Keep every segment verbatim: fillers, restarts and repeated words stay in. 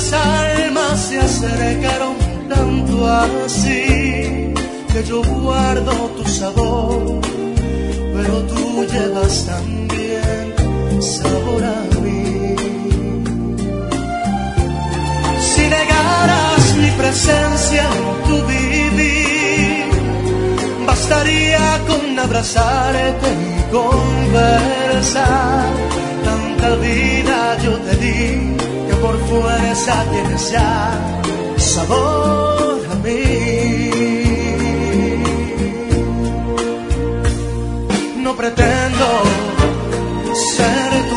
las almas se acercaron tanto así que yo guardo tu sabor, pero tú llevas también sabor a mí. Si negaras mi presencia en tu vivir, bastaría con abrazarte y conversar. Tanta vida yo te di que por fuerza tienes ya sabor a mí. No pretendo ser tu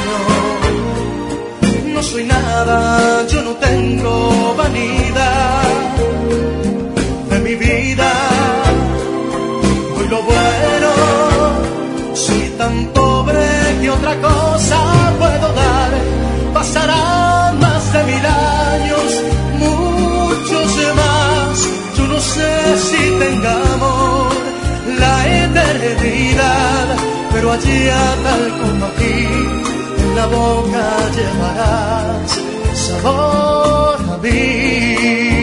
dueño, no soy nada, yo no tengo vanidad de mi vida. Doy lo bueno, soy tan pobre que otra cosa puedo dar. Pasarán más de mil años, muchos más, yo no sé si tengamos la eternidad, pero allá tal como aquí, en la boca llevarás sabor a mí.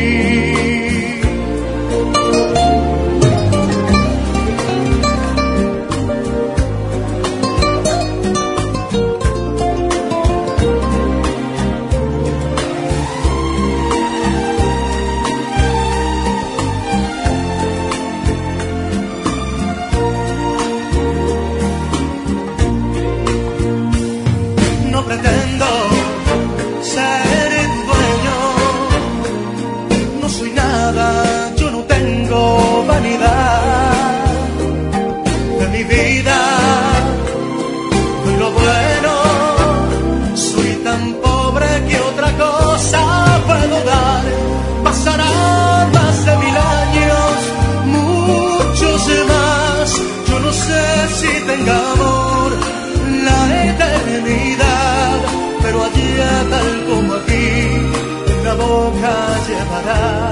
Pretendo ser tu dueño, no soy nada, yo no tengo vanidad de mi vida. Doy lo bueno, soy tan pobre que otra cosa puedo dar. Pasarán más de mil años, muchos más, yo no sé si tenga amor la eternidad, pero allá tal como aquí, en la boca llevará